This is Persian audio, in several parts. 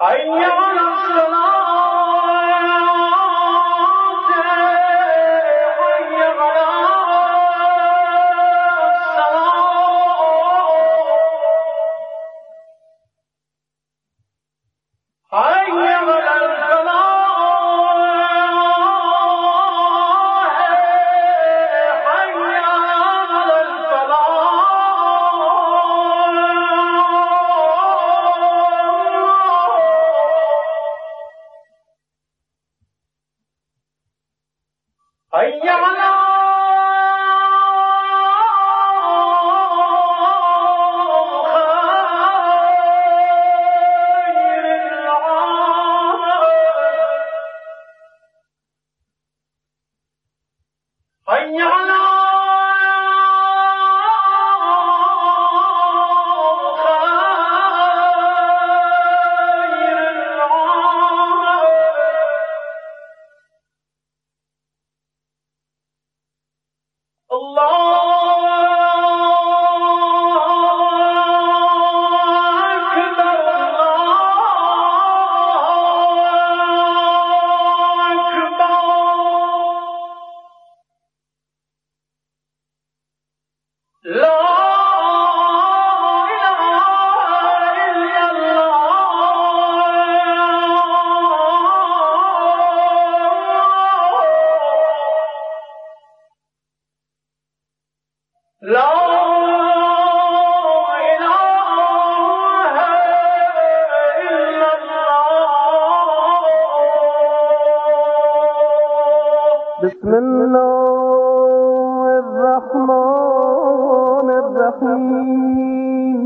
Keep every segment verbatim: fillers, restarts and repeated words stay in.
بسم الله الرحمن الرحیم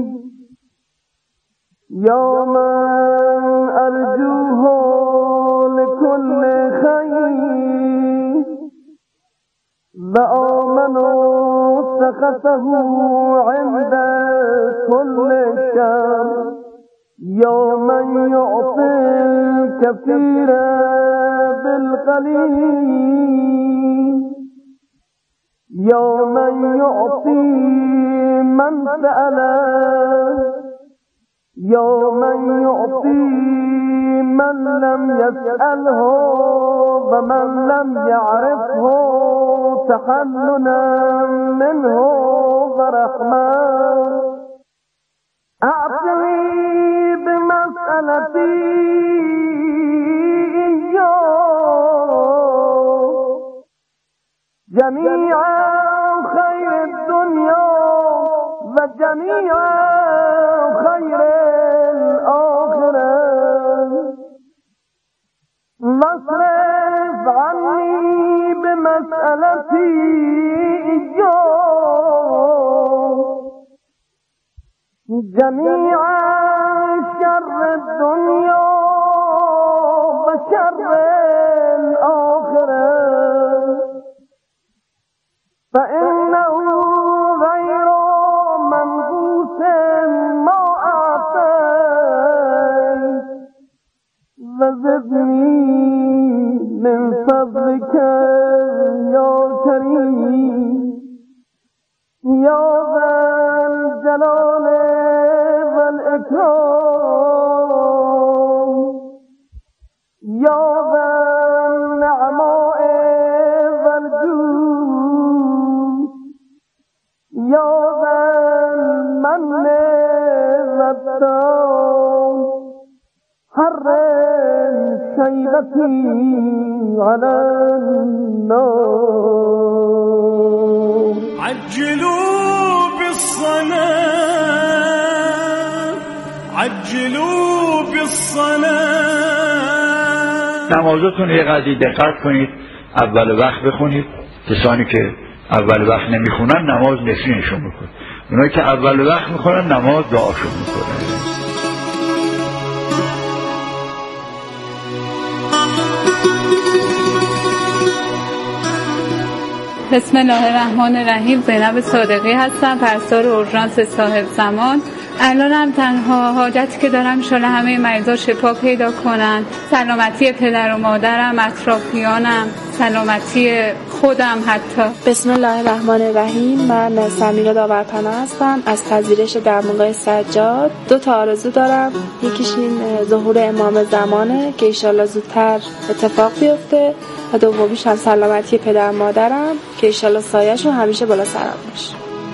یا من ارجوه لكل خیر و آمنوا سخطه عند كل شر یا من یعطی الكثير بالقلیل یا من یعطی من سأله یا من یعطی من لم يسأله و من لم يعرفه تحننا منه ورحمة أعطني بمسألتي جميع خير الدنيا وجميع خير الآخرة واصرف عني بمسألتي جميع شر الدنيا وشر الآخرة فإنه غير منقوص ما أعطيت وزدني من فضلك يا كريم يا ذا الجلال والإكرام يا ذا النعماء والجود يا ذا المن والتام حرم شيبتي على النار عجلوا بالصلاة عجلوا بالصلاة. نمازتون یه قضیه دقت کنید، اول وقت بخونید. کسانی که اول وقت نمیخونن نماز نفرینشون میکنه، اونایی که اول وقت میخونن نماز دعاشون میکنه. بسم الله الرحمن الرحیم. زینب صادقی هستم، پرستار اورژانس صاحب زمان. الانم تنها حاجتی که دارم انشالله همه مریضا شفا پیدا کنن، سلامتی پدر و مادرم، اطرافیانم، سلامتی خودم حتی. بسم الله الرحمن الرحیم. من سمیرا داورپناه هستم از پذیرش درمانگاه سجاد. دو تا آرزو دارم، یکیش این ظهور امام زمانه که انشالله زودتر اتفاق بیفته و دومیش هم سلامتی پدر و مادرم که انشالله سایه‌شون همیشه بالا سرم باشه.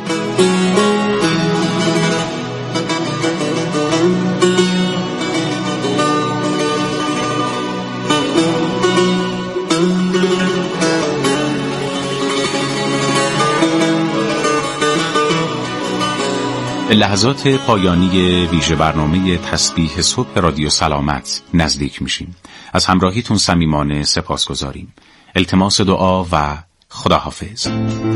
لحظات پایانی ویژه برنامه تسبیح صبح رادیو سلامت نزدیک میشیم. از همراهیتون صمیمانه سپاسگزاریم. التماس دعا و خداحافظ.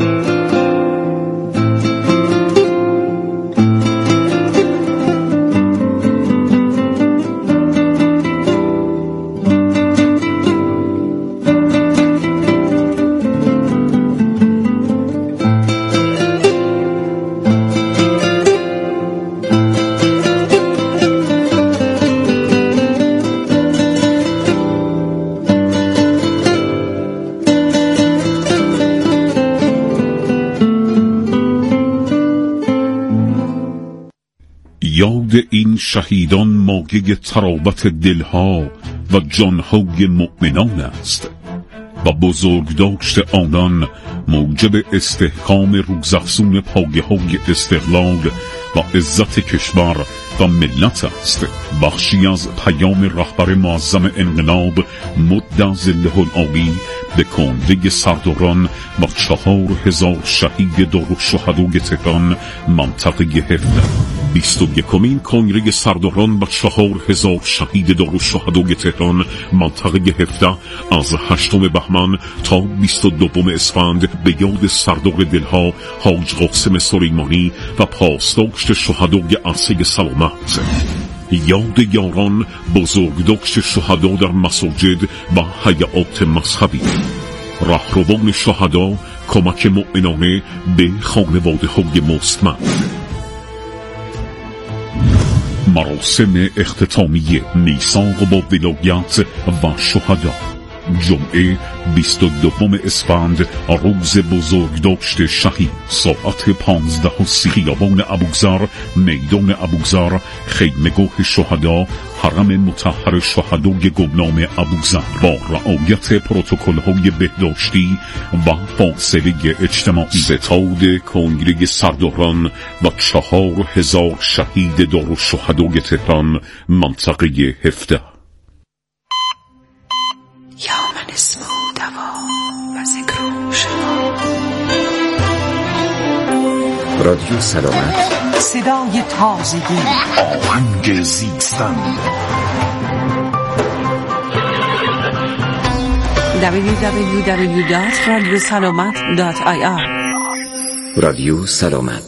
یاد این شهیدان مایه تراوت دلها و جانهای مؤمنان است و بزرگداشت آنان موجب استحکام روزافزون پایه‌های استقلال و عزت کشور و ملت است. بخشی از پیام رهبر معظم انقلاب مد ظله العالی به کنده سرداران و چهار هزار شهید دارالشهدای تهران منطقه هفده. بیست و یکمین کنگره سرداران و چهار هزار شهید دارالشهدای تهران منطقه هفده از هشتم بهمن تا بیست و دوم اسفند به یاد سردار دلها حاج قاسم سلیمانی و پاسداشت شهدای عرصه سلامت. یاد یاران بزرگداشت شهدا در مساجد و هیئات مذهبی. رهروان شهدا کمک مؤمنانه به خانواده های مستمند. مراسم اختتامی میثاق با ولایت و شهدا. جمعه بیست و دوم اسفند روز بزرگداشت شهید، ساعت پانزده و سی خیابان ابوذر، میدان ابوذر، خیمه‌گاه شهدا، حرم مطهر شهدای گمنام ابوذر با رعایت پروتکل‌های بهداشتی و فاصله اجتماعی. ستاد کنگره سرداران و چهار هزار شهید دارالشهدای تهران منطقه هفده. یا من اسمه دوا و ذکر شفا. رادیو سلامت، صدای تازگی، آهنگ زیستن. دبلیو دبلیو دبلیو دات رادیو سلامت دات آی آر. رادیو سلامت.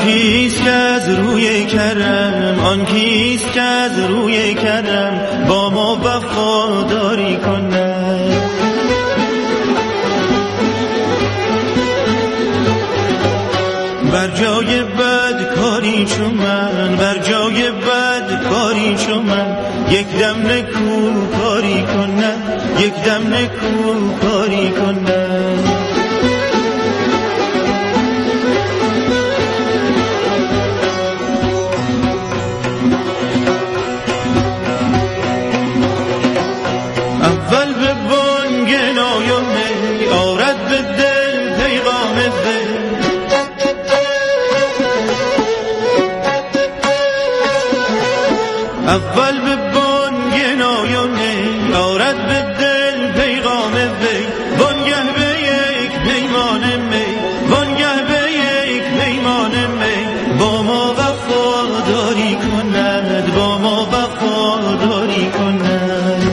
کیست که از روی کرم، آن کیست که از روی کرم با ما وفاداری کند. بر جای بد کاری چو من، بر جای بد کاری چو من یک دم نکو کاری کند، یک دم نکو کاری کند. اول به بانگ نایمه آرد به دل پیغام دل، اول به بانگ نایمه آرد به دل پیغام وی، وانگه به یک پیمان می، وانگه به یک پیمان می با ما وفاداری کند، با ما وفاداری کند.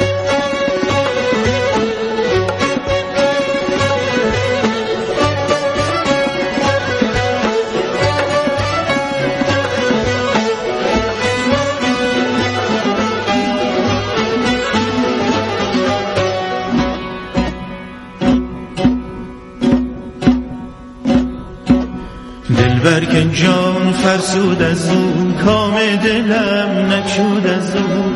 دلبر که جان فرسود از او، کام دلم نچود از او.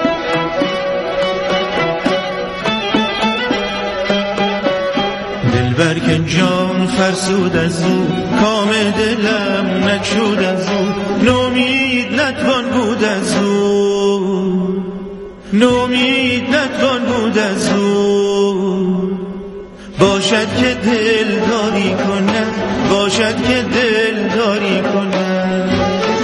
دلبر که جان فرسود از او، کام دلم نچود از او. نومید نتوان بود از او، نومید نتوان بود از او. باشد که دل داری کند، باشد که دل داری کند.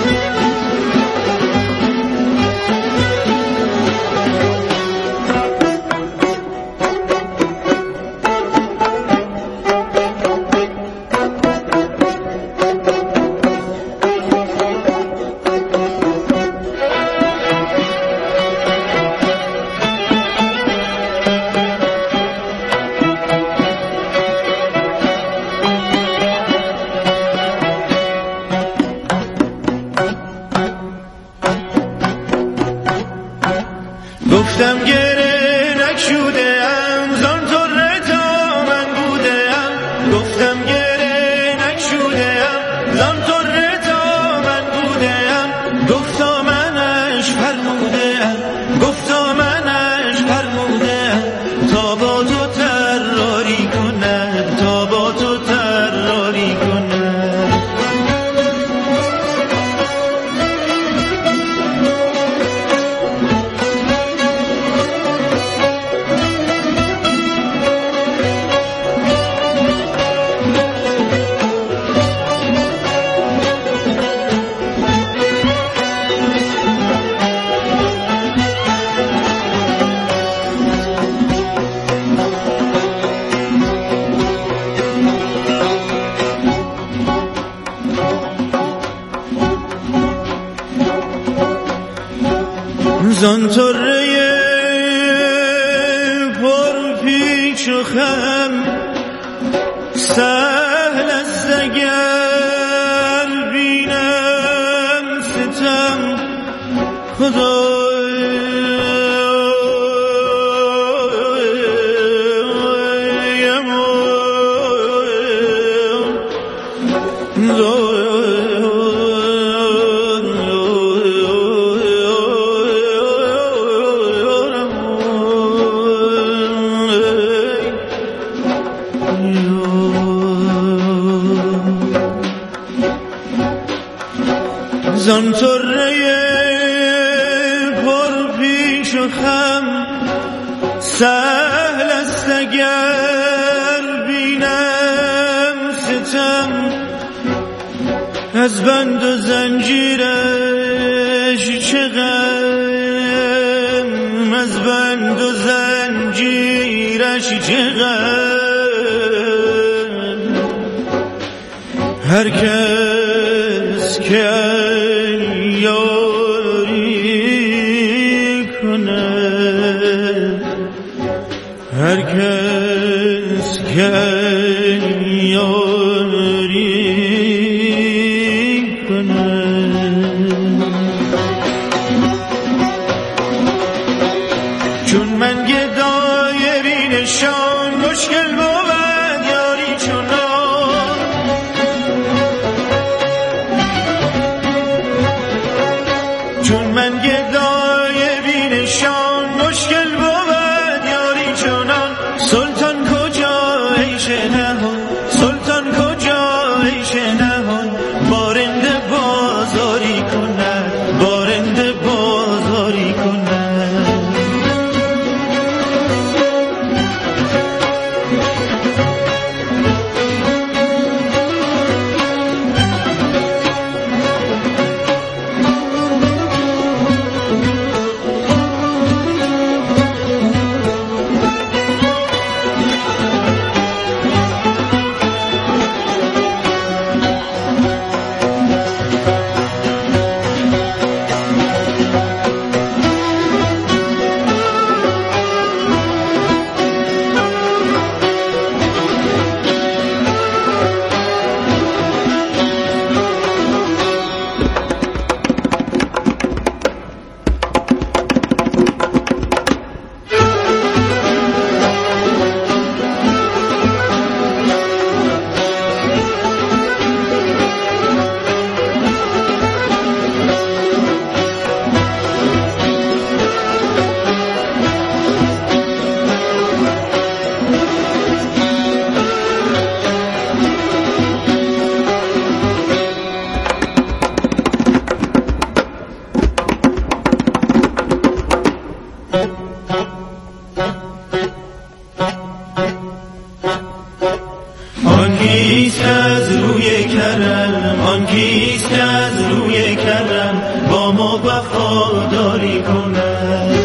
گفتم گره نکشوده ام زان طره تا من بوده ام، گفتم گره نکشوده ام زان طره تا من بوده ام. گفتا منش فرموده ام، گفتا منش فرموده ام تا با تو تراری کند، تا با تو تراری کند. زان طره پر پیچ و خم سهل است اگر بینم ستم خدا. زان طره پر پیش و خم سهل است اگر بینم ستم، از بند و زنجیرش چه غم، از بند و زنجیرش چه غم. هر کس که یاری کند، هر کس که یاری کنم. چون من گدای بینشان مشکل بود یاری چونان، چون من گدای بینشان مشکل بود یاری چونان. سلطان کجا عیش نهان، سلطان کجا عیش نهان، بارنده بازاری کند، بارنده بازاری کند. آن کیست از روی کرم، آن کیست از روی کرم با ما وفاداری کند.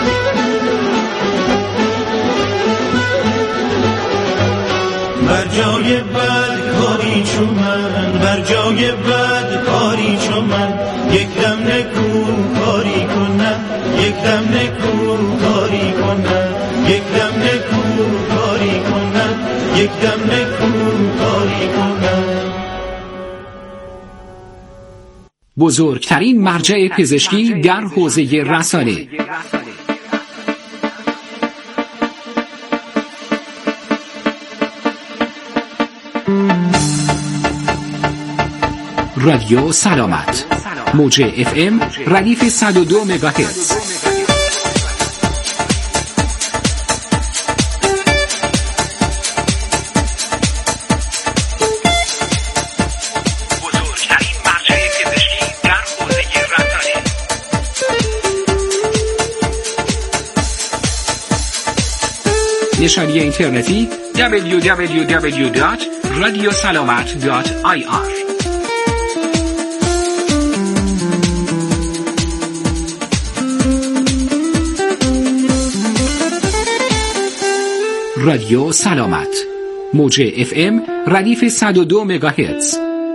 بر جای بد کاری چون من، بر جای بد کاری چون من، یک دم نکو کاری کند، یک دم نکو کاری کند، یک دم نکو کاری کند، یک دم نکو کاری کند. بزرگترین مرجع پزشکی در حوزه رسانه. رادیو سلامت، موج اف ام ردیف صد و دو مگاهرتز. بزرگترین مرجع پزشکی در حوزه رسانه. نشانی اینترنتی دبلیو دبلیو دبلیو دات رادیو سلامت دات آی آر. رادیو سلامت، موج اف ام ردیف صد و دو مگاهرتز.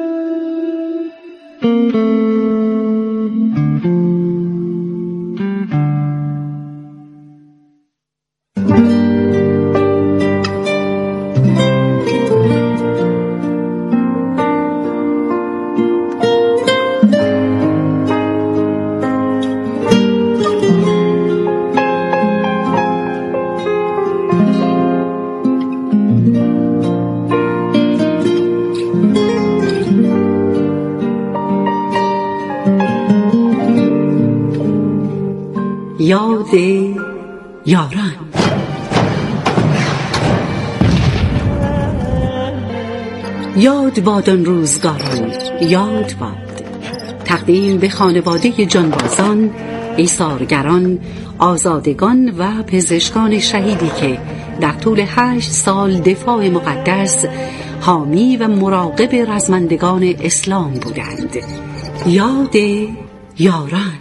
یاد یاران. یاد باد آن روزگاران، یاد باد. تقدیم به خانواده جانبازان، ایثارگران، آزادگان و پزشکان شهیدی که در طول هشت سال دفاع مقدس، حامی و مراقب رزمندگان اسلام بودند. یاد یاران.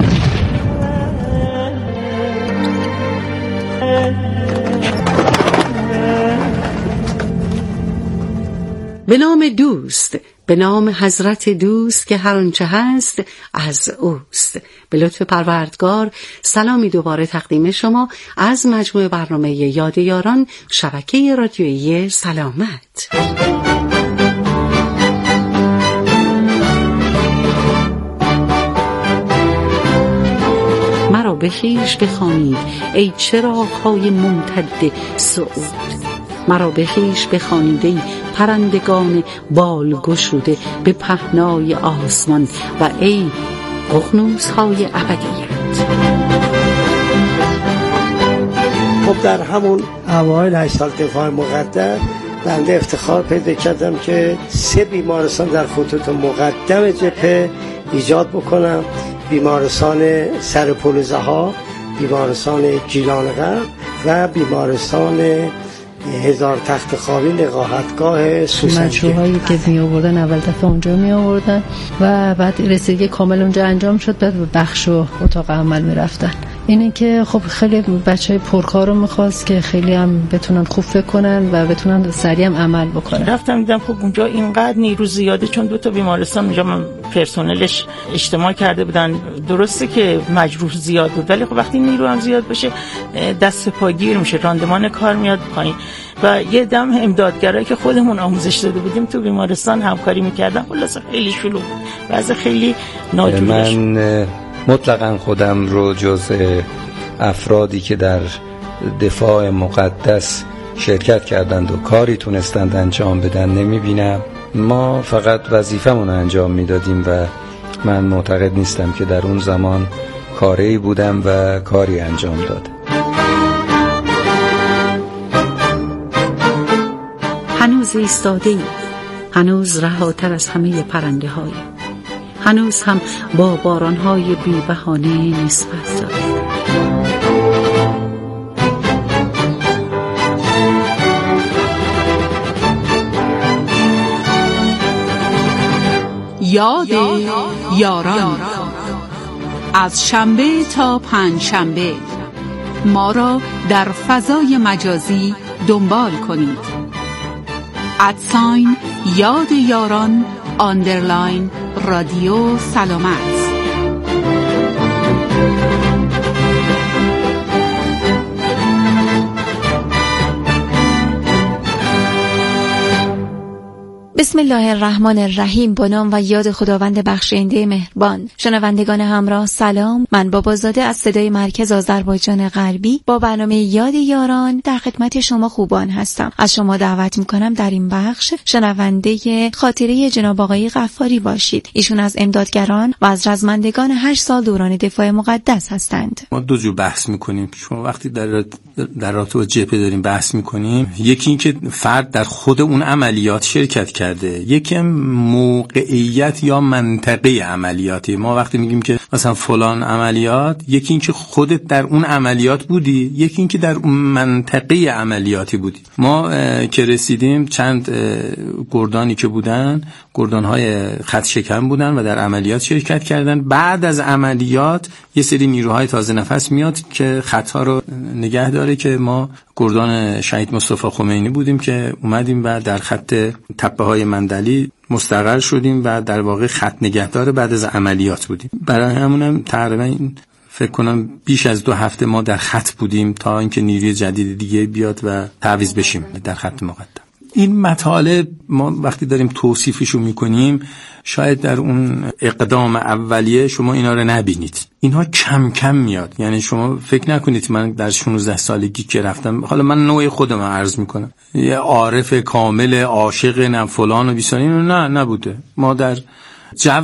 به نام دوست، به نام حضرت دوست که هر آنچه هست از اوست. به لطف پروردگار سلامی دوباره تقدیم شما از مجموعه برنامه یاد یاران، شبکه رادیویی سلامت. به خویش بخوانید ای چراغ‌های ممتد صعود. مرا به خویش بخوانید ای پرندگان بال گشوده به پهنای آسمان و ای ققنوس‌های ابدیت. خب در همون اوایل هشت سال دفاع مقدس بنده افتخار پیدا کردم که سه بیمارستان در خطوط مقدم جبهه ایجاد بکنم: بیمارستان سرپل ها، بیمارستان گیلان غرب و بیمارستان هزار تخت خوابی نقاهتگاه سوسنجی. مشروعهایی که می آوردن اول دفعه اونجا می آوردن و بعد رسیدگی کامل اونجا انجام شد، بعد به بخش و اتاق عمل می رفتن. اینه که خب خیلی بچهای پرکار رو می‌خواست که خیلی هم بتونن خوب فکر کنن و بتونن سریع هم عمل بکنن. رفتم دیدم خب اونجا اینقدر نیرو زیاده، چون دو تا بیمارستان اونجا پرسنلش اجتماع کرده بودن. درسته که مجروح زیاد بود، ولی خب وقتی نیرو هم زیاد باشه دست پاگیر میشه، راندمان کار میاد پایین. و یه دم امدادگرایی که خودمون آموزش داده بودیم تو بیمارستان همکاری می‌کردن. خلاص خیلی شلوغ، وضع خیلی ناجورش. من مطلقاً خودم رو جزء افرادی که در دفاع مقدس شرکت کردند و کاری تونستند انجام بدن نمیبینم. ما فقط وظیفمون رو انجام میدادیم و من معتقد نیستم که در اون زمان کاری بودم و کاری انجام دادم. هنوز ایستاده‌ای، هنوز رهاتر از همه پرنده هایی، هنوز هم با بارانهای بی بهانه نسبت دارد. یاد یاران از شنبه تا پنج شنبه ما را در فضای مجازی دنبال کنید. ادساین یاد یاران آندرلاین رادیو سلامت. بسم الله الرحمن الرحیم. با نام و یاد خداوند بخشنده مهربان. شنوندگان همراه سلام، من بابازاده از صدای مرکز آذربایجان غربی با برنامه یاد یاران در خدمت شما خوبان هستم. از شما دعوت میکنم در این بخش شنونده خاطره جناب آقای غفاری باشید. ایشون از امدادگران و از رزمندگان هشت سال دوران دفاع مقدس هستند. ما دو جور بحث میکنیم. شما وقتی در در رابطه با جبهه داریم بحث میکنیم، یکی این که فرد در خود اون عملیات شرکت کرده، یکی موقعیت یا منطقه عملیاتی. ما وقتی میگیم که مثلا فلان عملیات، یکی این که خودت در اون عملیات بودی، یکی این که در اون منطقه عملیاتی بودی. ما که رسیدیم چند گردانی که بودن، گردانهای خط شکن بودن و در عملیات شرکت کردن. بعد از عملیات یه سری نیروهای تازه نفس میاد که خطا رو نگه داره، که ما گردان شهید مصطفی خمینی بودیم که اومدیم و در خط تپه های مندلی مستقر شدیم و در واقع خط نگهدار بعد از عملیات بودیم. برای همونم تقریبا فکر کنم بیش از دو هفته ما در خط بودیم تا اینکه نیروی جدید دیگه بیاد و تعویض بشیم در خط مقدم. این مطالب ما وقتی داریم توصیفشو میکنیم، شاید در اون اقدام اولیه شما اینا رو نبینید. اینها کم کم میاد. یعنی شما فکر نکنید من در شانزده سالگی که رفتم، حالا من نوع خودم عرض میکنم، یه عارف کامل عاشق نه فلان و بیسان، اینو نه نبوده. ما در جو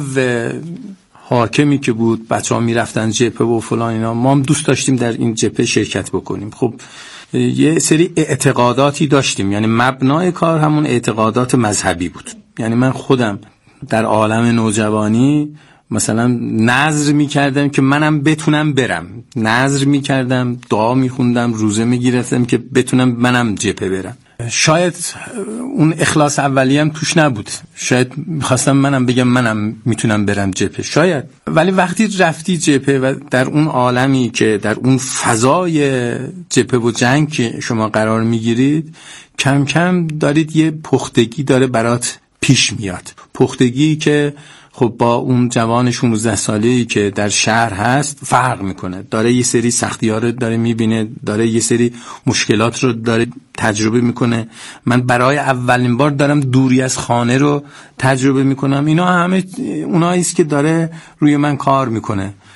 حاکمی که بود، بچه‌ها میرفتن جبهه و فلان اینا، ما هم دوست داشتیم در این جبهه شرکت بکنیم. خب یه سری اعتقاداتی داشتیم، یعنی مبنای کار همون اعتقادات مذهبی بود. یعنی من خودم در عالم نوجوانی مثلا نذر می‌کردم که منم بتونم برم، نذر می‌کردم، دعا می‌خوندم، روزه می‌گرفتم که بتونم منم جبهه برم. شاید اون اخلاص اولی هم توش نبود، شاید می‌خواستم منم بگم منم میتونم برم جبهه، شاید. ولی وقتی رفتی جبهه و در اون عالمی که در اون فضای جبهه و جنگ که شما قرار میگیرید، کم کم دارید یه پختگی داره برات پیش میاد. پختگی که خب با اون جوان شانزده ساله‌ای که در شهر هست فرق میکنه. داره یه سری سختی‌ها رو داره میبینه، داره یه سری مشکلات رو داره تجربه میکنه. من برای اولین بار دارم دوری از خانه رو تجربه میکنم. اینا همه اوناییست که داره روی من کار میکنه.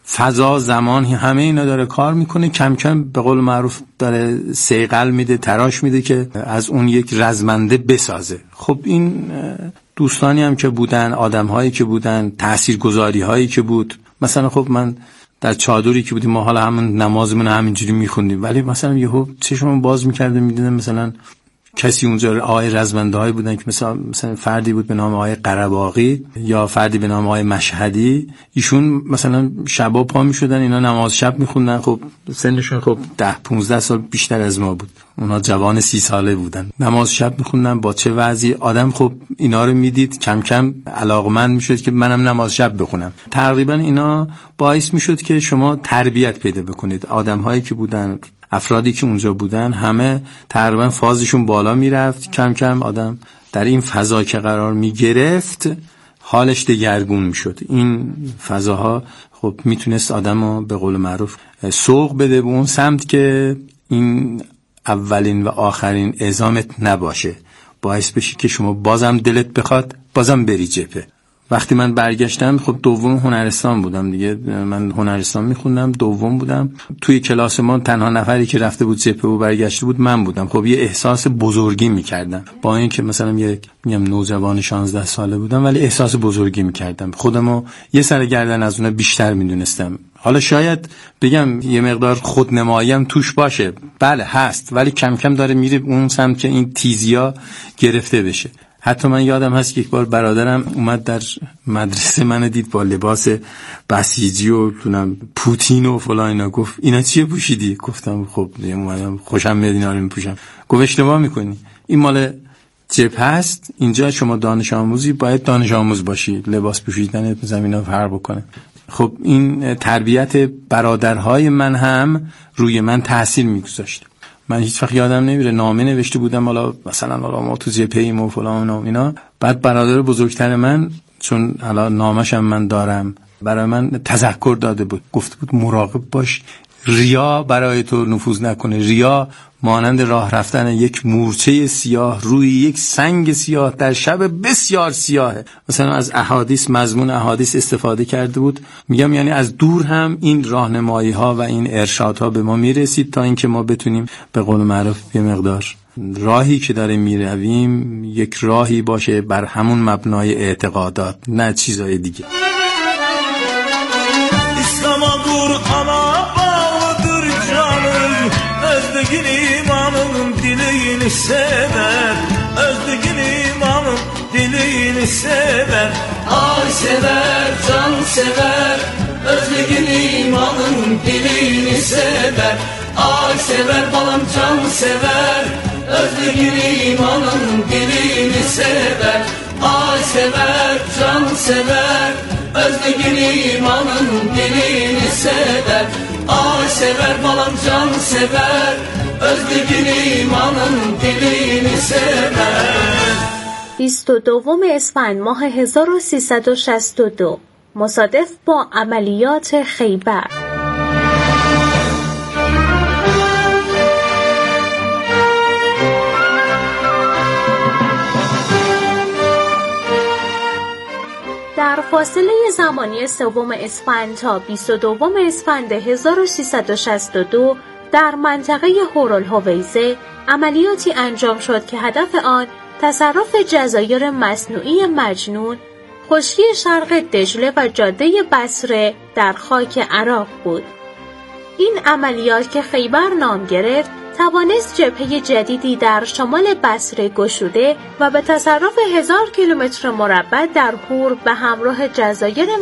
فضا، زمان، همه اینا داره کار میکنه، کم کم به قول معروف داره صیقل میده، تراش میده که از اون یک رزمنده بسازه. خب این دوستانی هم که بودن، آدم‌هایی که بودن، تاثیرگذاری‌هایی که بود. مثلا خب من در چادری که بودیم ما حالا همون نمازمون همینجوری میخوندیم، ولی مثلا یهو چشمم باز می‌کردم می‌دیدم مثلا کسی اونجا آقای رزمنده‌هایی بودن که مثلا مثلا فردی بود به نام آقای قره‌باغی یا فردی به نام آقای مشهدی، ایشون مثلا شبا پا می‌شدن اینا نماز شب می‌خوندن. خب سنشون خب ده پانزده سال بیشتر از ما بود، اونا جوان سی ساله بودن، نماز شب می‌خوندن. با چه وضعی آدم خب اینا رو میدید کم کم علاقمند می‌شد که منم نماز شب بخونم. تقریبا اینا باعث می‌شد که شما تربیت پیدا بکنید. آدم‌هایی که بودن، افرادی که اونجا بودن، همه تقریبا فازشون بالا میرفت. کم کم آدم در این فضا که قرار میگرفت حالش دگرگون میشد. این فضاها خب میتونست آدمو به قول معروف سوق بده به اون سمت که این اولین و آخرین اعزامت نباشه، باعث بشه که شما بازم دلت بخواد بازم بری جبهه. وقتی من برگشتم خب دوم هنرستان بودم دیگه، من هنرستان میخوندم، دوم بودم. توی کلاس ما تنها نفری که رفته بود جبهه و برگشته بود من بودم. خب یه احساس بزرگی میکردم، با اینکه مثلا یک میگم نوجوان شانزده ساله بودم، ولی احساس بزرگی میکردم. خودمو یه سر گردن از اونها بیشتر میدونستم. حالا شاید بگم یه مقدار خودنمایی هم توش باشه، بله هست، ولی کم کم داره میره اون سمت که این تیزیا گرفته بشه. حتی من یادم هست که یک بار برادرم اومد در مدرسه من دید با لباس بسیجی و تونم پوتین و فلان اینا، گفت اینا چیه پوشیدی؟ گفتم خب اومدم خوشم میاد اینا رو میپوشم. گفت اشتباه میکنی، این مال جبهه است، اینجا شما دانش آموزی باید دانش آموز باشی، لباس پوشیدن زمینا فرق بکنه. خب این تربیت برادرهای من هم روی من تاثیر میگذاشت. من هیچ وقت یادم نمیره نامه نوشته بودم حالا مثلا حالا ما تو جبهه‌ایم و فلان و اینا، بعد برادر بزرگتر من چون حالا نامش هم من دارم برای من تذکر داده بود، گفته بود مراقب باش ریا برای تو نفوذ نکنه. ریا مانند راه رفتن یک مورچه سیاه روی یک سنگ سیاه در شب بسیار سیاهه. مثلا از احادیث، مضمون احادیث استفاده کرده بود. میگم یعنی از دور هم این راهنمایی ها و این ارشادها به ما میرسید تا اینکه ما بتونیم به قول معروف یه مقدار راهی که داریم میرویم یک راهی باشه بر همون mabnای اعتقادات، نه چیزای دیگه. اسلام قرآن bağlıdır canım, özlüğün imanım dilini sever, özlüğün imanım dilini sever. Ay sever, can sever, özlüğün imanım dilini sever. Ay sever, balam can sever, özlüğün imanım dilini sever. Ay sever, can sever, özlüğün imanın dilini sever. Ay sever, balam can sever, özlüğün imanın dilini sever. بیست و دوم اسفند ماه هزار و سیصد و شصت و دو مصادف با عملیات خیبر. در فاصله زمانی سوم اسفند تا بیست و دوم اسفند هزار و سیصد و شصت و دو در منطقه هورالهویزه عملیاتی انجام شد که هدف آن تصرف جزایر مصنوعی مجنون، خشکی شرق دجله و جاده بصره در خاک عراق بود. این عملیات که خیبر نام گرفت توانست جبهه جدیدی در شمال بصره گشوده و به تصرف هزار کیلومتر مربع در هور به همراه جزایر